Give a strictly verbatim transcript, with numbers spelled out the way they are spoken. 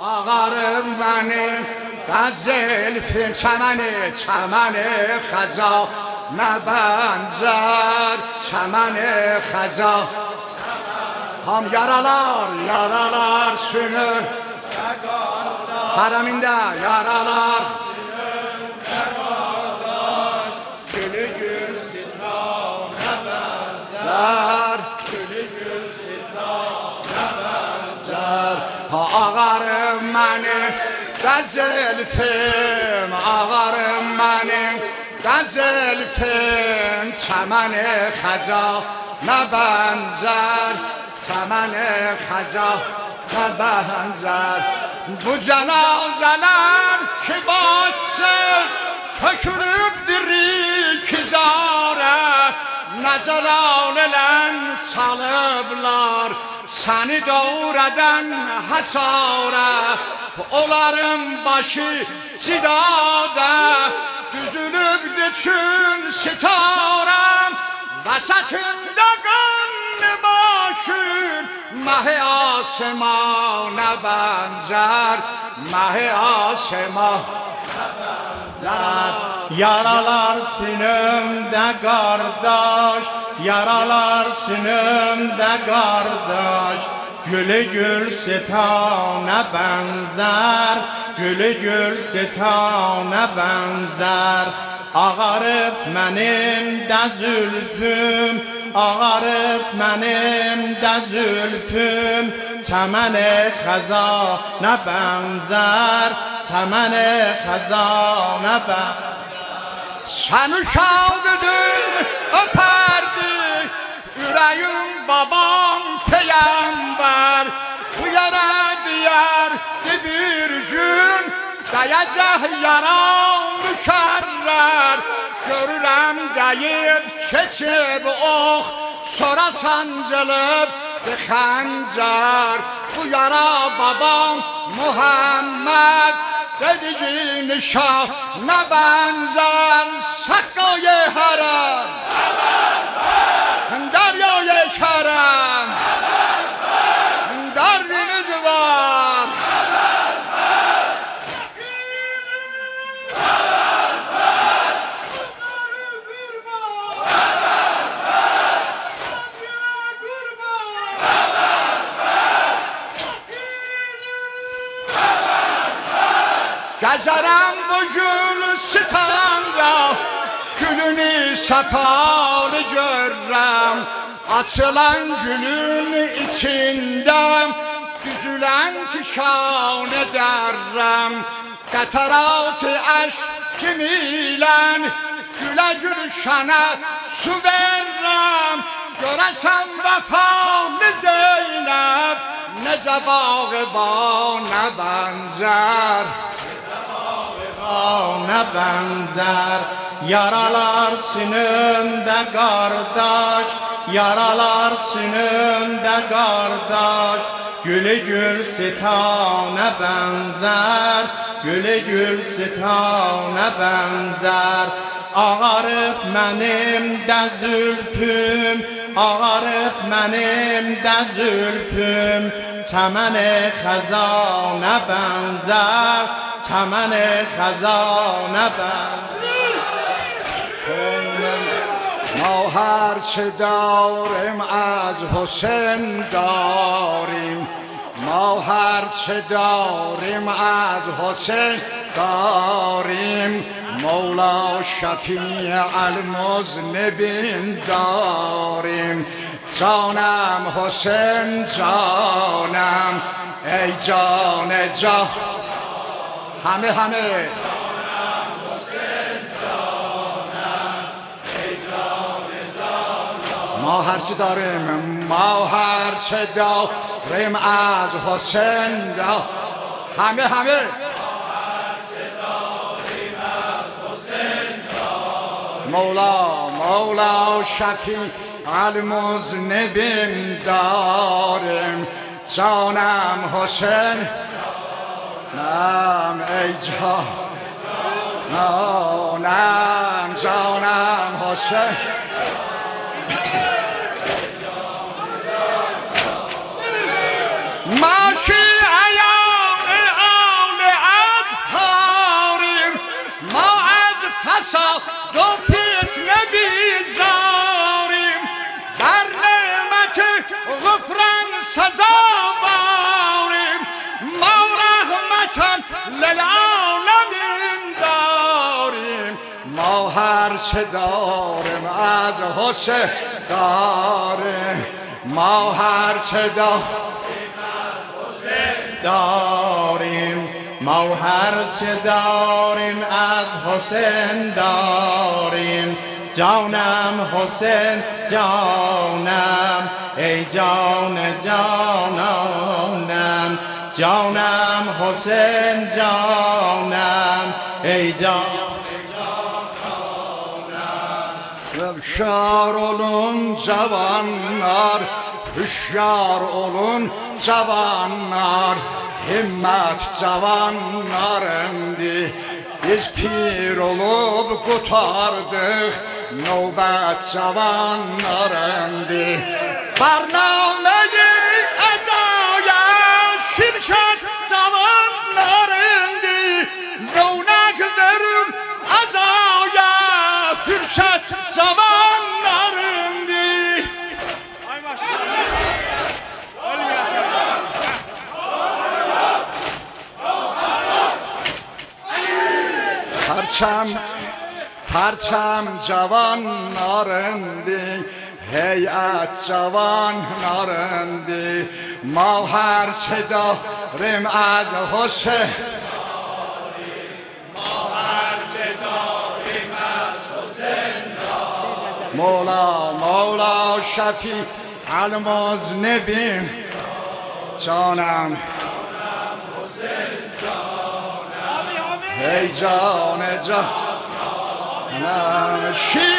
آغارم منه غزل فیلم چمنه چمنه خزا نبنزر çəməni xəza ham yaralar yaralar sünür haramində yaralar gülü gül sitrana benzer gülü gül sitrana benzer ha ağarım mənim qəzəl film ağarım mənim غزل فیلم چمن خزا نبنزر چمن خزا نبنزر bu cenazeler ki basır tökülüp diri kizare nezelaleler salıblar seni doğradan hasare onların başı sidada düzülüp düşün sitarem vasatında kanlı başır mahi asemana benzer mahi asemana Yaralar, yaralar sinimde kardeş, yaralar sinimde kardeş. Gülü gül sitana benzer, gülü gül sitana benzer. Ağarıp mənim də zülfüm, ağarıp mənim də zülfüm. Çəməni xəzana benzer, çəməni xəzana benzer. Sen uşağıdın öperdi, yüreğim babam peygamber. Bu yere diyar bir gün dayacak yaram müşerrer. Görürəm deyip keçib ox, sonra sancılıp bir xəncər. Bu yara babam Muhammed dediğin şah ne benzer sakkayı haram deryayı kerem derdiniz var Gəzərəm bu gül sitanda gülünü səpalı görürəm açılan gülün içində düzülən tikan edərəm qətarat-ı əşkim ilə gülə gülşənə su verərəm görəsən vəfalı Zeynəb necə bağbana bənzər ne benzer yaralar sinimde kardeş yaralar sinimde kardeş gülü gül sitana benzer gülü gül sitana benzer ağarıp mənim də zülfüm ağarıp mənim də zülfüm çəməni xəzana benzer çəmən xəzanə benzer ما هرچه داریم از حسین داریم ما هرچه داریم از حسین داریم مولا شفیع المذنبین داریم جانم حسین جانم ای جان جان همه همه ما هرچه داریم ما هرچه داریم از حسین داریم همه همه مولا مولا شفیع المذنبین داریم جانم حسین نام ای جان نام جانم حسین ماشی ایام هرچه داریم از حسین داریم ما هرچه داریم ما هرچه داریم از حسین داریم جانم حسین جانم ای جان جانانم جانم حسین جانم ای جان Hüşyar olun cavanlar, hüşyar olun cavanlar, himmet cavanlarındı. Biz pir olup kurtardık, növbət cavanlarındı. Barnameyi ezaya şirket cavanlarındı. Rövnak verin azaya fürsət zamanlarındı. Ay maşallah. Parçam, parçam cavanlarındı. Heyət cavanlarındı. Ma hərçə darim az Hüseyin. مولا مولا شفیع المذنبین جانم ای جان جانم